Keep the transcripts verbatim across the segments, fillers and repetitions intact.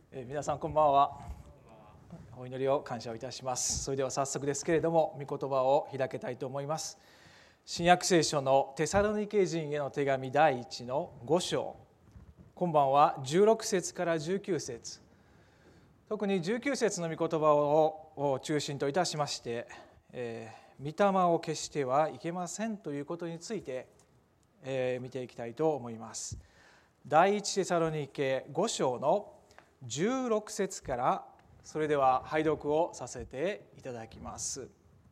えー、皆さんこんばんは。お祈りを感謝をいたします。それでは早速ですけれども、御言葉を開けたいと思います。新約聖書のテサロニケ人への手紙第一のご章、今晩はじゅうろく節からじゅうきゅう節、特にじゅうきゅう節の御言葉を中心といたしまして、えー、御霊を消してはいけませんということについて、えー、見ていきたいと思います。第一テサロニケご章のじゅうろく節から、それでは拝読をさせていただきます。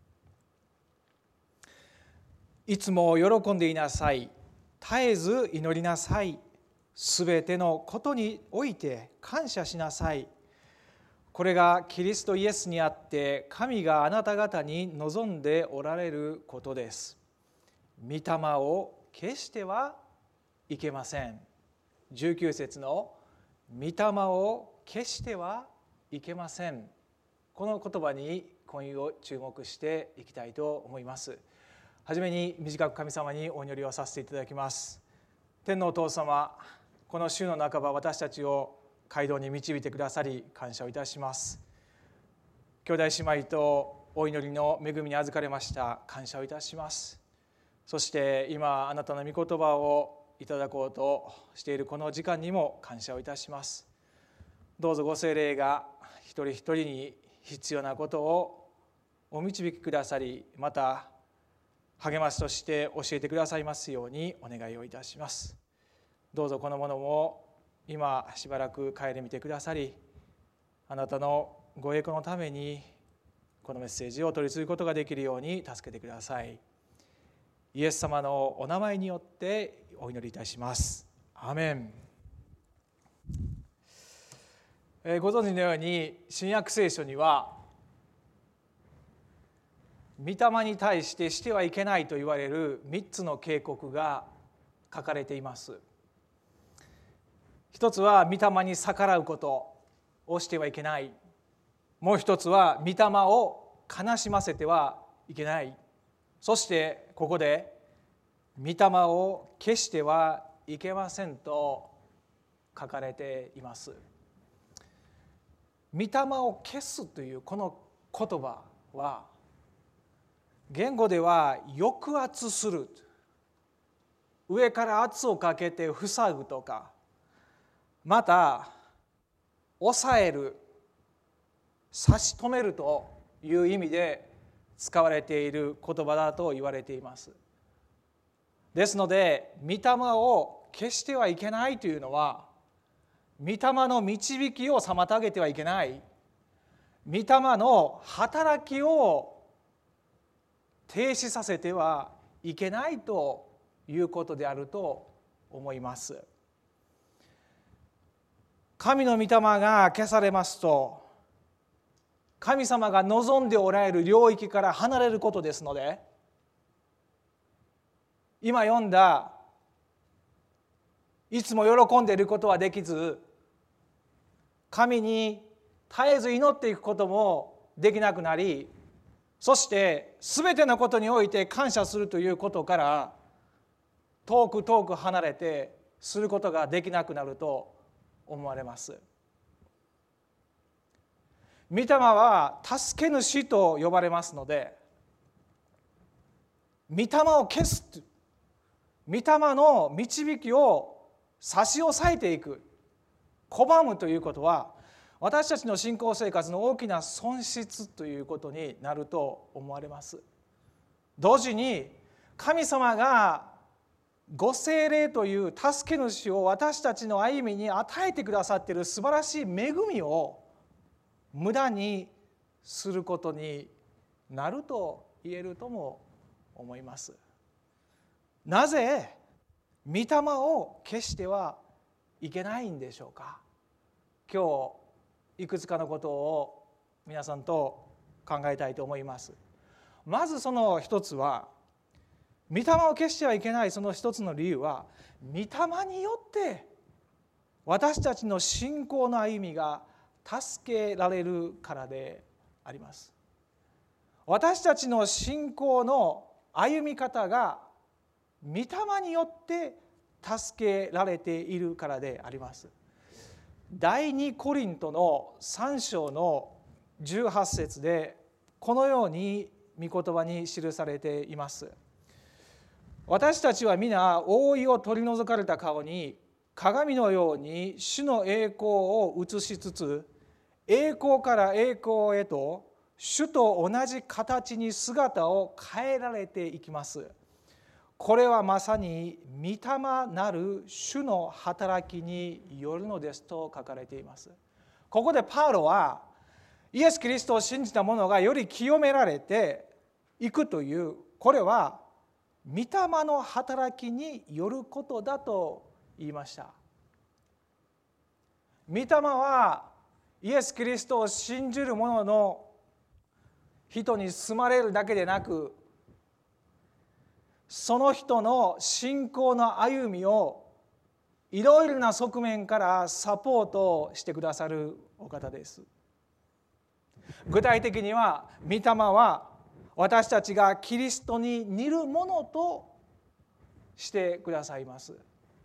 いつも喜んでいなさい。絶えず祈りなさい。すべてのことにおいて感謝しなさい。これがキリストイエスにあって、神があなた方に望んでおられることです。御霊を消してはいけません。じゅうきゅう節の御霊を消してはいけません。この言葉に今夜を注目していきたいと思います。はじめに短く神様にお祈りをさせていただきます。天のお父様、この週の半ば私たちを街道に導いてくださり感謝をいたします。兄弟姉妹とお祈りの恵みに預かれました。感謝をいたします。そして今あなたの御言葉をいただこうとしているこの時間にも感謝をいたします。どうぞご聖霊が一人一人に必要なことをお導きくださり、また励ましとして教えてくださいますようにお願いをいたします。どうぞこのものも今しばらく顧みてくださり、あなたのご栄光のためにこのメッセージを取り次ぐことができるように助けてください。イエス様のお名前によってお祈りいたします。アーメン。えー、ご存知のように新約聖書には御霊に対してしてはいけないと言われるみっつの警告が書かれています。一つは御霊に逆らうことをしてはいけない。もう一つは御霊を悲しませてはいけない。そしてここで御霊を消してはいけませんと書かれています。御霊を消すというこの言葉は言語では抑圧する、上から圧をかけて塞ぐとか、また抑える、差し止めるという意味で使われている言葉だと言われています。ですので御霊を消してはいけないというのは、御霊の導きを妨げてはいけない、御霊の働きを停止させてはいけないということであると思います。神の御霊が消されますと、神様が望んでおられる領域から離れることですので、今読んだいつも喜んでいることはできず、神に絶えず祈っていくこともできなくなり、そして全てのことにおいて感謝するということから遠く遠く離れてすることができなくなると思われます。御霊は助け主と呼ばれますので、御霊を消す、御霊の導きを差し押さえていく、拒むということは私たちの信仰生活の大きな損失ということになると思われます。同時に神様がご聖霊という助け主を私たちの歩みに与えてくださっている素晴らしい恵みを無駄にすることになると言えるとも思います。なぜ御霊を消してはいけないんでしょうか。今日いくつかのことを皆さんと考えたいと思います。まずその一つは、御霊を消してはいけないその一つの理由は、御霊によって私たちの信仰の歩みが助けられるからであります。私たちの信仰の歩み方が御霊によって助けられているからであります。 第二コリントのさん章のじゅうはち節でこのように御言葉に記されています。私たちは皆覆いを取り除かれた顔に鏡のように主の栄光を映しつつ、栄光から栄光へと主と同じ形に姿を変えられていきます。これはまさに御霊なる主の働きによるのですと書かれています。ここでパウロはイエス・キリストを信じた者がより清められていくという、これは御霊の働きによることだと言いました。御霊はイエス・キリストを信じる者の人に住まれるだけでなく、その人の信仰の歩みをいろいろな側面からサポートしてくださるお方です。具体的には御霊は私たちがキリストに似るものとしてくださいます。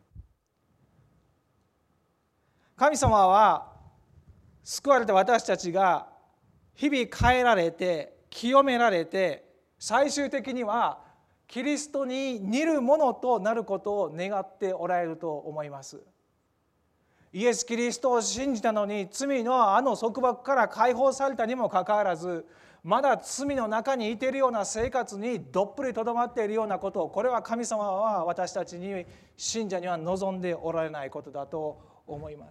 神様は救われた私たちが日々変えられて清められて、最終的にはキリストに似るものとなることを願っておられると思います。イエス・キリストを信じたのに罪のあの束縛から解放されたにもかかわらず、まだ罪の中にいているような生活にどっぷりとどまっているようなことを、これは神様は私たちに信者には望んでおられないことだと思います。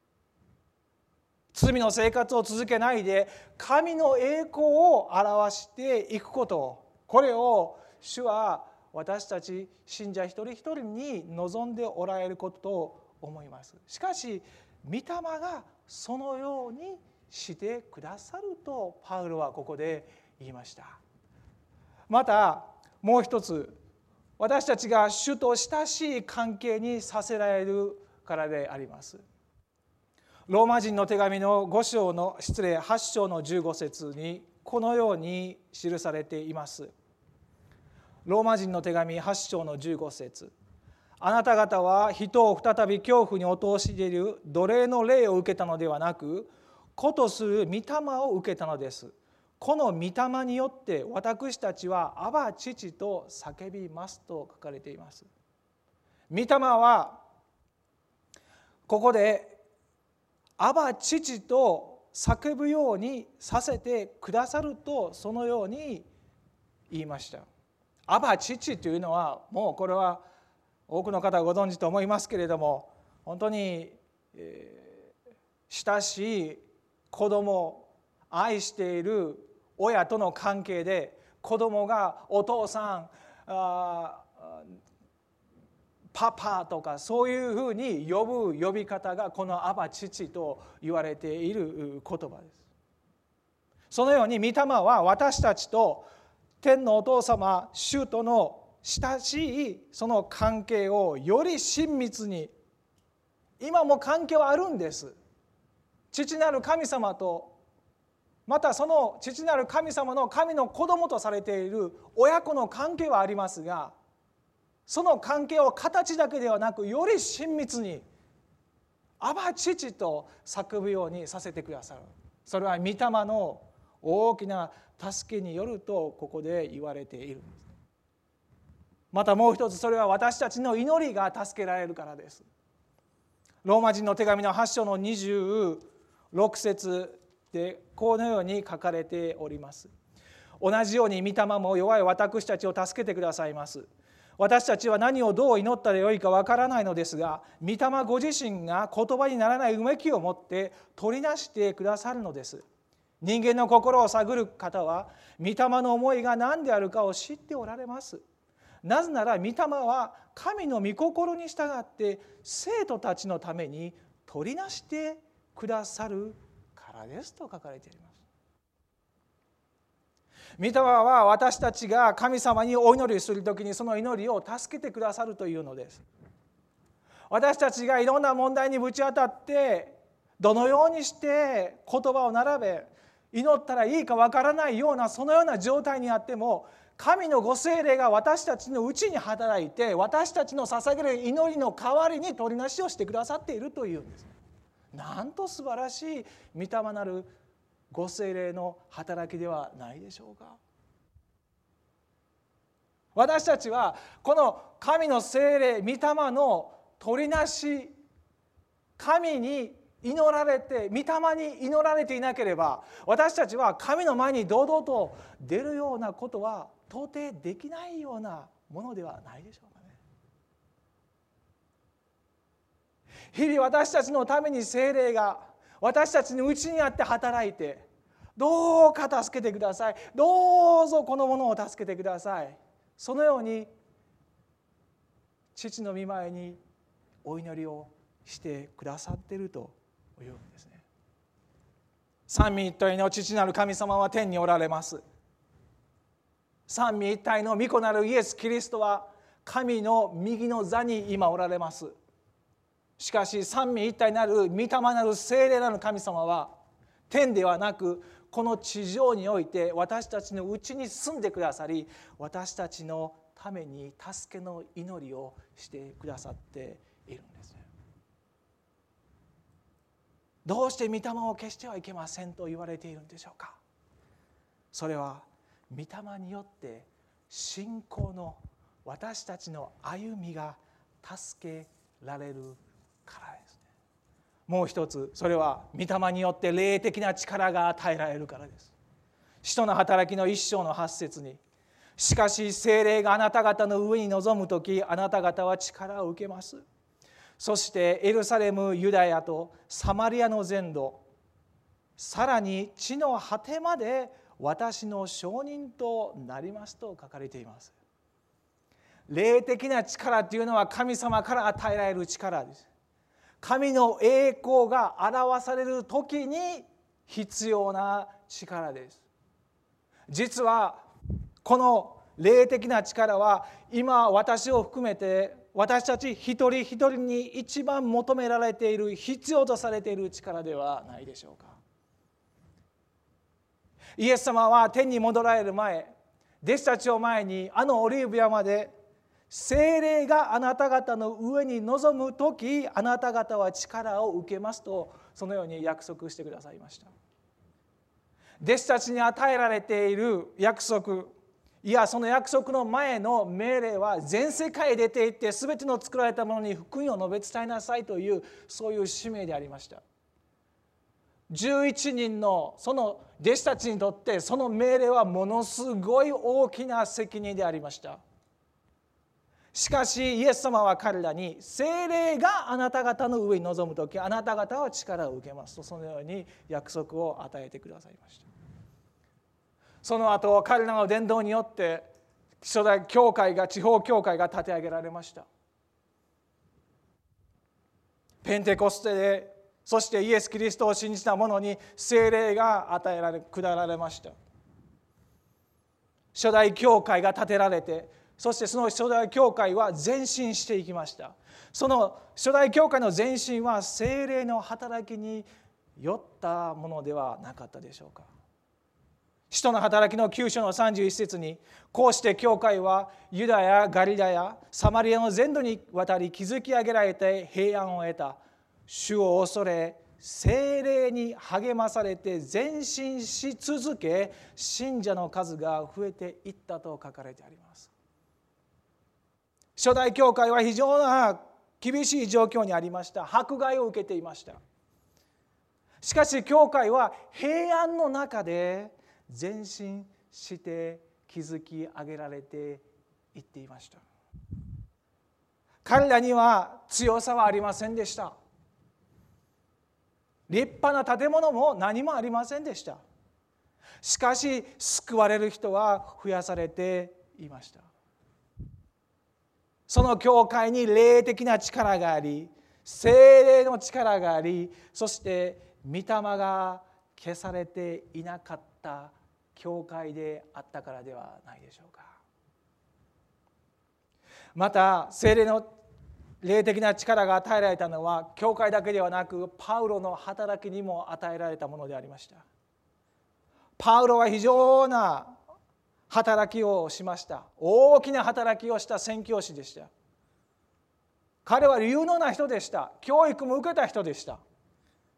罪の生活を続けないで神の栄光を表していくこと、これを主は私たち信者一人一人に望んでおられることと思います。しかし御霊がそのようにしてくださるとパウロはここで言いました。またもう一つ、私たちが主と親しい関係にさせられるからであります。ローマ人の手紙のご章の失礼はち章のじゅうご節にこのように記されています。ローマ人の手紙はち章のじゅうご節、あなた方は人を再び恐怖に陥れる奴隷の霊を受けたのではなく、子とする御霊を受けたのです。この御霊によって私たちはアバ父と叫びますと書かれています。御霊はここでアバ父と叫ぶようにさせてくださると、そのように言いました。アバ父というのは、もうこれは多くの方がご存知と思いますけれども、本当に、えー、親しい子供、愛している親との関係で、子供がお父さん、あパパとかそういうふうに呼ぶ呼び方がこのアバ父と言われている言葉です。そのように御霊は私たちと天のお父様主との親しいその関係をより親密に、今も関係はあるんです。父なる神様と、またその父なる神様の神の子供とされている親子の関係はありますが、その関係を形だけではなく、より親密にアバ父と叫ぶようにさせてくださる。それは御霊の大きな助けによるとここで言われているんです。またもう一つ、それは私たちの祈りが助けられるからです。ローマ人の手紙のはち章のにじゅうろく節でこのように書かれております。同じように御霊も弱い私たちを助けてくださいます。私たちは何をどう祈ったらよいかわからないのですが、御霊ご自身が言葉にならないうめきを持って取りなしてくださるのです。人間の心を探る方は御霊の思いが何であるかを知っておられます。なぜなら御霊は神の御心に従って生徒たちのために取りなしてくださるからですと書かれています。御霊は私たちが神様にお祈りするときにその祈りを助けてくださるというのです。私たちがいろんな問題にぶち当たってどのようにして言葉を並べ祈ったらいいかわからないようなそのような状態にあっても、神のご聖霊が私たちのうちに働いて私たちの捧げる祈りの代わりに取りなしをしてくださっているというんです。 なんと素晴らしい御霊なるご聖霊の働きではないでしょうか。私たちはこの神の聖霊、御霊の取りなし、神に祈られて、御霊に祈られていなければ、私たちは神の前に堂々と出るようなことは到底できないようなものではないでしょうかね。日々私たちのために聖霊が私たちのうちにあって働いて、どうか助けてください、どうぞこのものを助けてください、そのように父の御前にお祈りをしてくださっているというんですね。三位一体の父なる神様は天におられます。三位一体の御子なるイエス・キリストは神の右の座に今おられます。しかし三位一体なる御霊なる聖霊なる神様は天ではなくこの地上において私たちのうちに住んでくださり、私たちのために助けの祈りをしてくださっているんです。どうして御霊を消してはいけませんと言われているんでしょうか。それは御霊によって信仰の私たちの歩みが助けられるからですね。もう一つ、それは御霊によって霊的な力が与えられるからです。使徒の働きの一章の八節に、しかし聖霊があなた方の上に臨むとき、あなた方は力を受けます。そしてエルサレム、ユダヤとサマリアの全土、さらに地の果てまで私の証人となりますと書かれています。霊的な力というのは神様から与えられる力です。神の栄光が表される時に必要な力です。実はこの霊的な力は今私を含めて私たち一人一人に一番求められている、必要とされている力ではないでしょうか。イエス様は天に戻られる前、弟子たちを前にあのオリーブ山で聖霊があなた方の上に臨むとき、あなた方は力を受けますと、そのように約束してくださいました。弟子たちに与えられている約束、いやその約束の前の命令は全世界へ出て行って全ての作られたものに福音を述べ伝えなさいという、そういう使命でありました。じゅういちにんのその弟子たちにとってその命令はものすごい大きな責任でありました。しかしイエス様は彼らに、聖霊があなた方の上に臨むとき、あなた方は力を受けますと、そのように約束を与えてくださいました。その後彼らの伝道によって初代教会が、地方教会が立て上げられました。ペンテコステで、そしてイエス・キリストを信じた者に聖霊が与えられ、下られました。初代教会が建てられて、そしてその初代教会は前進していきました。その初代教会の前進は聖霊の働きによったものではなかったでしょうか。使徒の働きのきゅう章のさんじゅういち節に、こうして教会はユダヤ、ガリラヤ、サマリアの全土にわたり築き上げられて平安を得た。主を恐れ聖霊に励まされて前進し続け、信者の数が増えていったと書かれてあります。初代教会は非常な厳しい状況にありました。迫害を受けていました。しかし教会は平安の中で前進して築き上げられていっていました。彼らには強さはありませんでした。立派な建物も何もありませんでした。しかし救われる人は増やされていました。その教会に霊的な力があり、聖霊の力があり、そして御霊が消されていなかった教会であったからではないでしょうか。また聖霊の霊的な力が与えられたのは教会だけではなく、パウロの働きにも与えられたものでありました。パウロは非常な働きをしました。大きな働きをした宣教師でした。彼は有能な人でした。教育も受けた人でした。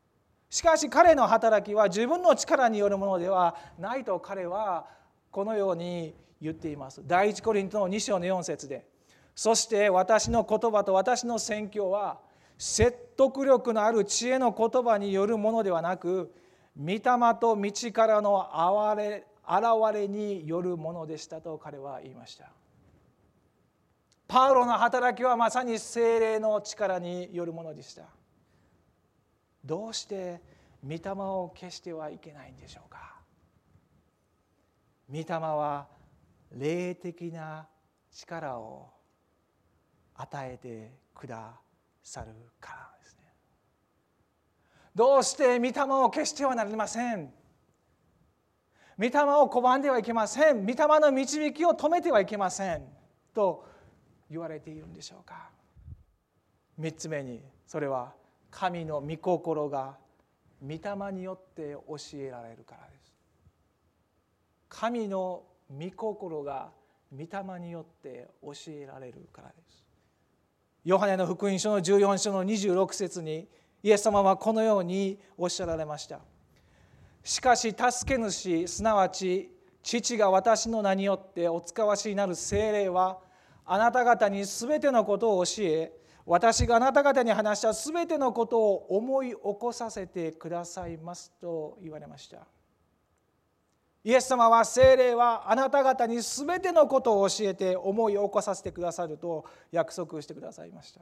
しかし彼の働きは自分の力によるものではないと彼はこのように言っています。第一コリントのに章のよん節で、そして私の言葉と私の宣教は説得力のある知恵の言葉によるものではなく、御霊と道からの現れ現れによるものでしたと彼は言いました。パウロの働きはまさに聖霊の力によるものでした。どうして御霊を消してはいけないんでしょうか。御霊は霊的な力を与えてくださるからですね。どうして御霊を消してはなりません。御霊を拒んではいけません。御霊の導きを止めてはいけませんと言われているんでしょうか。三つ目に、それは神の御心が御霊によって教えられるからです。神の御心が御霊によって教えられるからです。ヨハネの福音書のじゅうよん章のにじゅうろく節にイエス様はこのようにおっしゃられました。しかし助け主、すなわち父が私の名によってお使わしになる聖霊は、あなた方にすべてのことを教え、私があなた方に話したすべてのことを思い起こさせてくださいますと言われました。イエス様は、聖霊はあなた方にすべてのことを教えて思い起こさせてくださると約束してくださいました。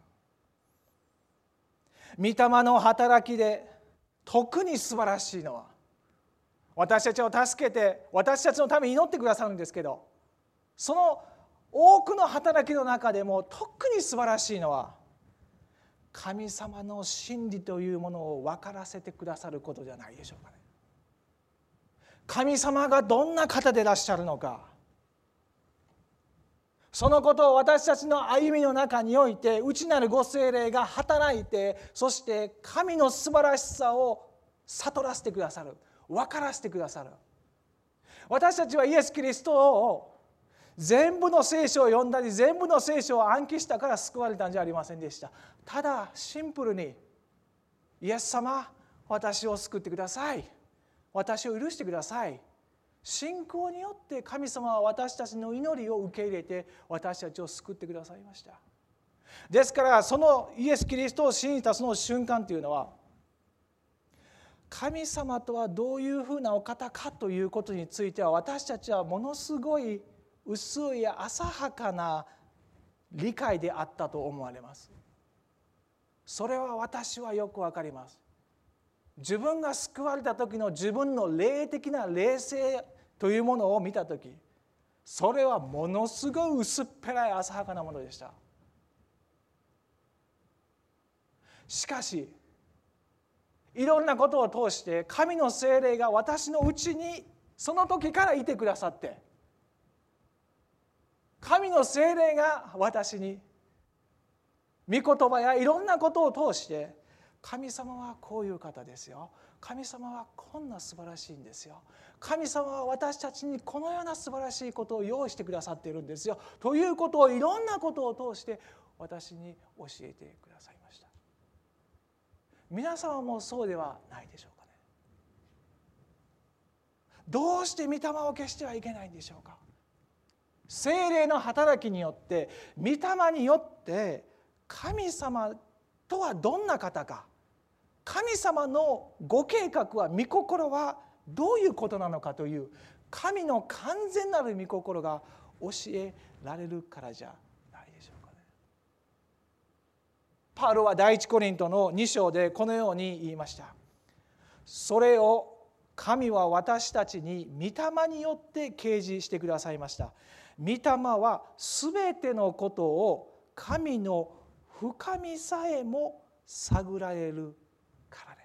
御霊の働きで特に素晴らしいのは、私たちを助けて私たちのために祈ってくださるんですけど、その多くの働きの中でも特に素晴らしいのは、神様の真理というものを分からせてくださることじゃないでしょうかね。神様がどんな方でいらっしゃるのか、そのことを私たちの歩みの中において内なるご聖霊が働いて、そして神の素晴らしさを悟らせてくださる、分からせてくださる。私たちはイエス・キリストを全部の聖書を読んだり全部の聖書を暗記したから救われたんじゃありませんでした。ただシンプルに、イエス様、私を救ってください、私を許してください。信仰によって神様は私たちの祈りを受け入れて私たちを救ってくださいました。ですからそのイエス・キリストを信じたその瞬間というのは、神様とはどういうふうなお方かということについては、私たちはものすごい薄い浅はかな理解であったと思われます。それは私はよくわかります。自分が救われた時の自分の霊的な霊性というものを見た時、それはものすごい薄っぺらい浅はかなものでした。しかしいろんなことを通して神の聖霊が私のうちにその時からいてくださって、神の聖霊が私に御言葉やいろんなことを通して、神様はこういう方ですよ、神様はこんな素晴らしいんですよ、神様は私たちにこのような素晴らしいことを用意してくださっているんですよということをいろんなことを通して私に教えてくださいました。皆様もそうではないでしょうかね。どうして御霊を消してはいけないんでしょうか。聖霊の働きによって、御霊によって神様とはどんな方か、神様のご計画は、御心はどういうことなのかという神の完全なる御心が教えられるからじゃないでしょうかね。パウロは第一コリントのに章でこのように言いました。それを神は私たちに御霊によって啓示してくださいました。御霊はすべてのことを神の深みさえも探られるからです。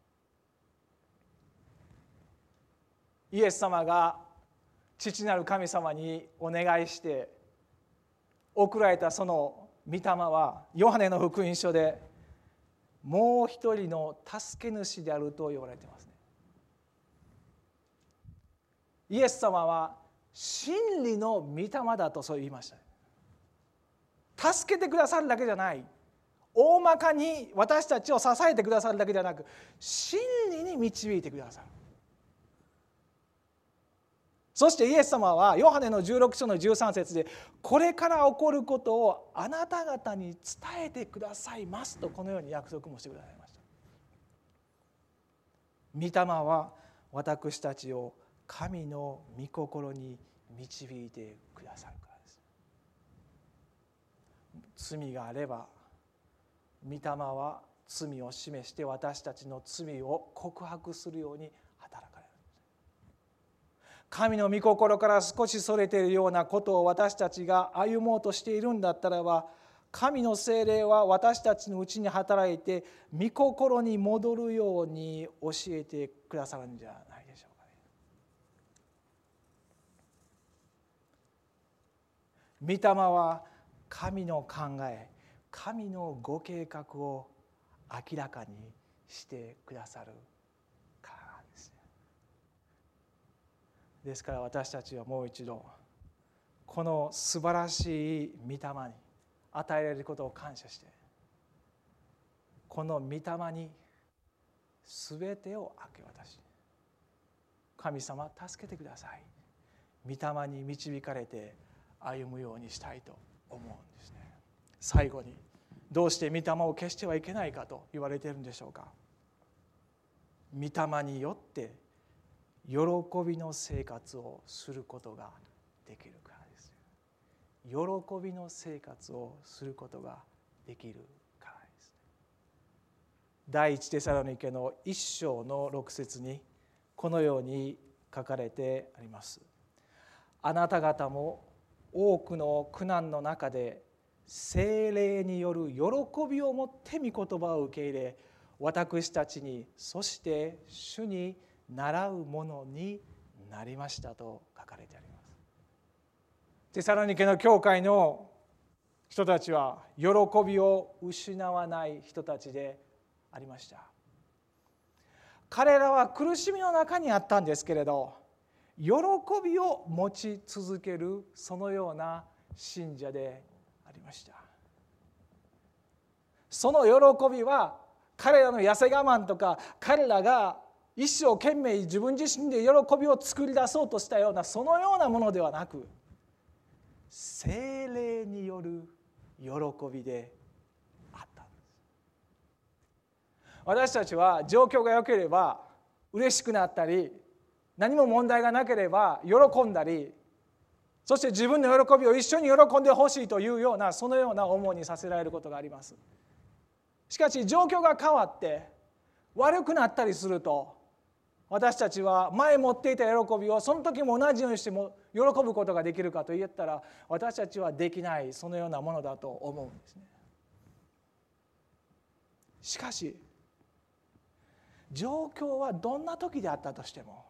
イエス様が父なる神様にお願いして送られたその御霊は、ヨハネの福音書でもう一人の助け主であると言われていますね。イエス様は真理の御霊だとそう言いました。助けてくださるだけじゃない、教大まかに私たちを支えてくださるだけではなく、真理に導いてくださる。そしてイエス様はヨハネのじゅうろく章のじゅうさん節で、これから起こることをあなた方に伝えてくださいますと、このように約束もしてくださいました。御霊は私たちを神の御心に導いてくださるからです。罪があれば御霊は罪を示して私たちの罪を告白するように働かれる。神の御心から少しそれているようなことを私たちが歩もうとしているんだったらば、神の聖霊は私たちのうちに働いて御心に戻るように教えてくださるんじゃないでしょうかね。御霊は神の考え、神のご計画を明らかにしてくださるからなんです。ですから私たちはもう一度この素晴らしい御霊に与えられることを感謝して、この御霊に全てを明け渡し、神様助けてください、御霊に導かれて歩むようにしたいと思うんですね。最後に、どうして御霊を消してはいけないかと言われているんでしょうか。御霊によって喜びの生活をすることができるからです。喜びの生活をすることができるからです。第一テサロニケの一章の六節にこのように書かれてあります。あなた方も多くの苦難の中で聖霊による喜びをもって御言葉を受け入れ、私たちにそして主に習うものになりましたと書かれてあります。テサロニケの教会の人たちは喜びを失わない人たちでありました。彼らは苦しみの中にあったんですけれど、喜びを持ち続けるそのような信者でありました。その喜びは彼らの痩せ我慢とか、彼らが一生懸命自分自身で喜びを作り出そうとしたようなそのようなものではなく、聖霊による喜びであったんです。私たちは状況が良ければ嬉しくなったり、何も問題がなければ喜んだり、そして自分の喜びを一緒に喜んでほしいというようなそのような思いにさせられることがあります。しかし状況が変わって悪くなったりすると、私たちは前持っていた喜びをその時も同じようにしても喜ぶことができるかといったら、私たちはできないそのようなものだと思うんですね。しかし状況はどんな時であったとしても、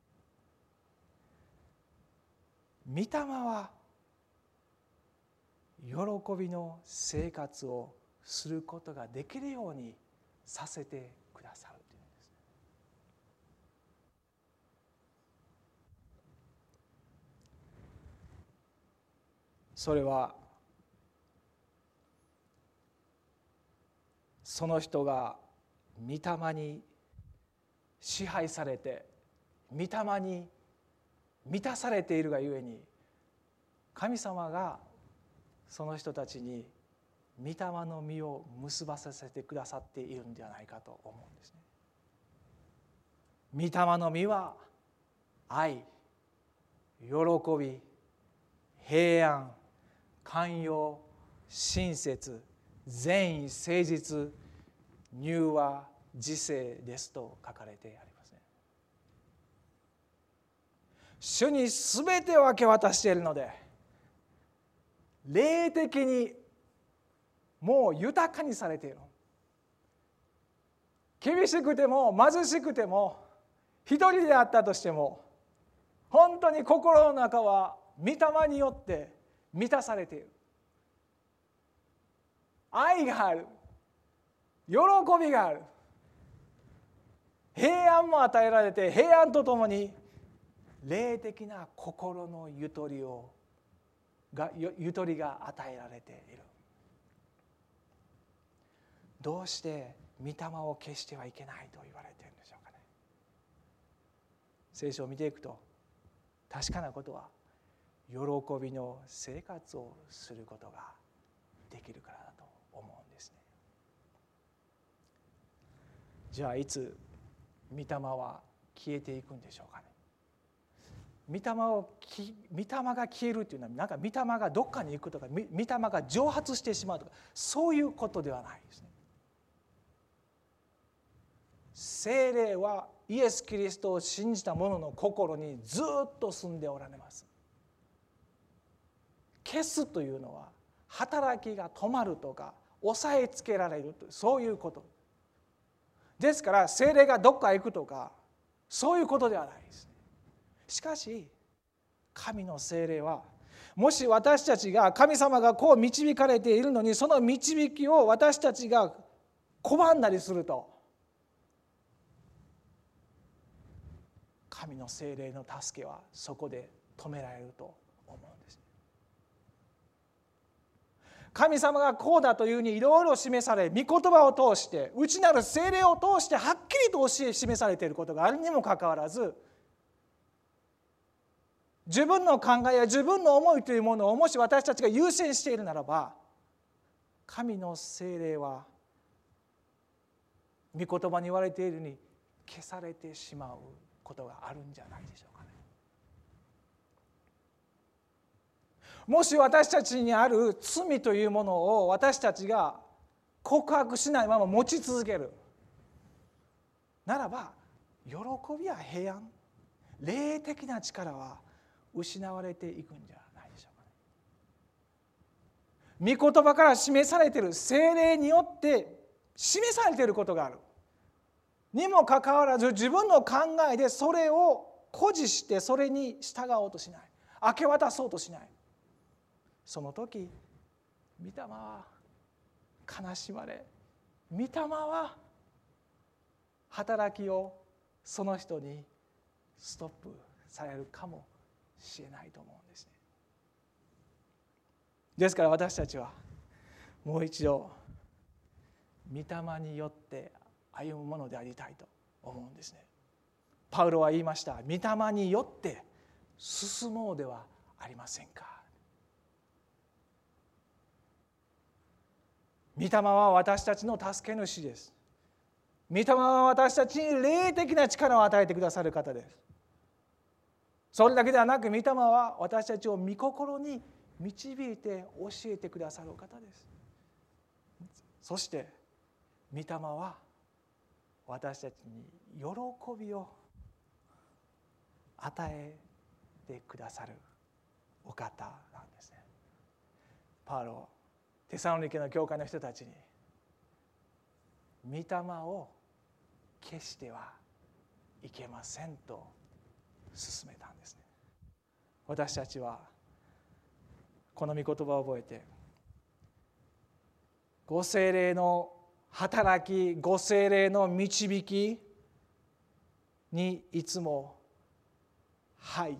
御霊は喜びの生活をすることができるようにさせてくださるというんです。それはその人が御霊に支配されて御霊に満たされているがゆえに、神様がその人たちに御霊の実を結ばさせてくださっているんではないかと思うんですね。御霊の実は愛、喜び、平安、寛容、親切、善意、誠実、柔和、自制ですと書かれてありますね。主にすべてを明け渡しているので、霊的にもう豊かにされている。厳しくても貧しくても一人であったとしても、本当に心の中は御霊によって満たされている。愛がある、喜びがある、平安も与えられて、平安とともに霊的な心のゆとりをがゆとりが与えられている。 どうして御霊を消してはいけないと言われているんでしょうかね。聖書を見ていくと確かなことは、喜びの生活をすることができるからだと思うんですね。じゃあいつ御霊は消えていくんでしょうかね。御霊を御霊が消えるというのは、なんか御霊がどっかに行くとか、御霊が蒸発してしまうとか、そういうことではないですね。聖霊はイエス・キリストを信じた者の心にずっと住んでおられます。消すというのは働きが止まるとか抑えつけられるという、そういうことですから、聖霊がどっか行くとかそういうことではないです。しかし神の聖霊は、もし私たちが神様がこう導かれているのに、その導きを私たちが拒んだりすると、神の聖霊の助けはそこで止められると思うんです。神様がこうだというふうにいろいろ示され、御言葉を通して内なる聖霊を通してはっきりと教え示されていることがあるにもかかわらず、自分の考えや自分の思いというものをもし私たちが優先しているならば、神の聖霊は御言葉に言われているように消されてしまうことがあるんじゃないでしょうかね。もし私たちにある罪というものを私たちが告白しないまま持ち続けるならば、喜びや平安、霊的な力は失われていくんじゃないでしょうかね。御言葉から示されている、聖霊によって示されていることがあるにもかかわらず、自分の考えでそれを誇示してそれに従おうとしない、明け渡そうとしない。その時御霊は悲しまれ、御霊は働きをその人にストップされるかもしれないと思うんですね。ですから私たちはもう一度御霊によって歩むものでありたいと思うんですね。パウロは言いました。御霊によって進もうではありませんか。御霊は私たちの助け主です。御霊は私たちに霊的な力を与えてくださる方です。それだけではなく、御霊は私たちを御心に導いて教えてくださる方です。そして御霊は私たちに喜びを与えてくださるお方なんですね。パウロ、テサロニケの教会の人たちに、御霊を消してはいけませんと勧めたんですね。私たちはこの御言葉を覚えて、ご聖霊の働き、ご聖霊の導きにいつもはい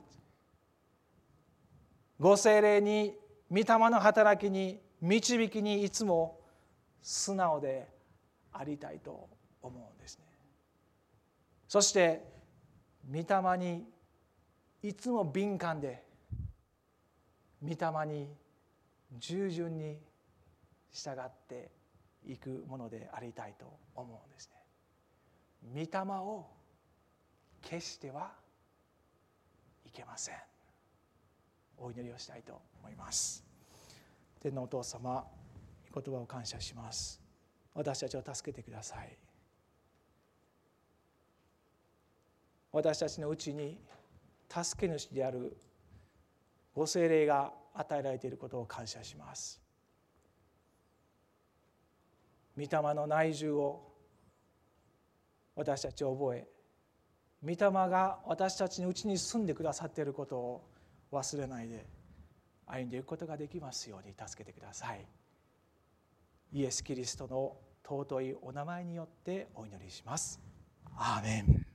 ご聖霊に、御霊の働きに、導きにいつも素直でありたいと思うんですね。そして御霊にいつも敏感で、御霊に従順に従っていくものでありたいと思うんですね。御霊を消してはいけません。お祈りをしたいと思います。天のお父様、御言葉を感謝します。私たちを助けてください。私たちのうちに助け主であるご聖霊が与えられていることを感謝します。御霊の内住を私たちは覚え、御霊が私たちのうちに住んでくださっていることを忘れないで歩んでいくことができますように助けてください。イエス・キリストの尊いお名前によってお祈りします。アーメン。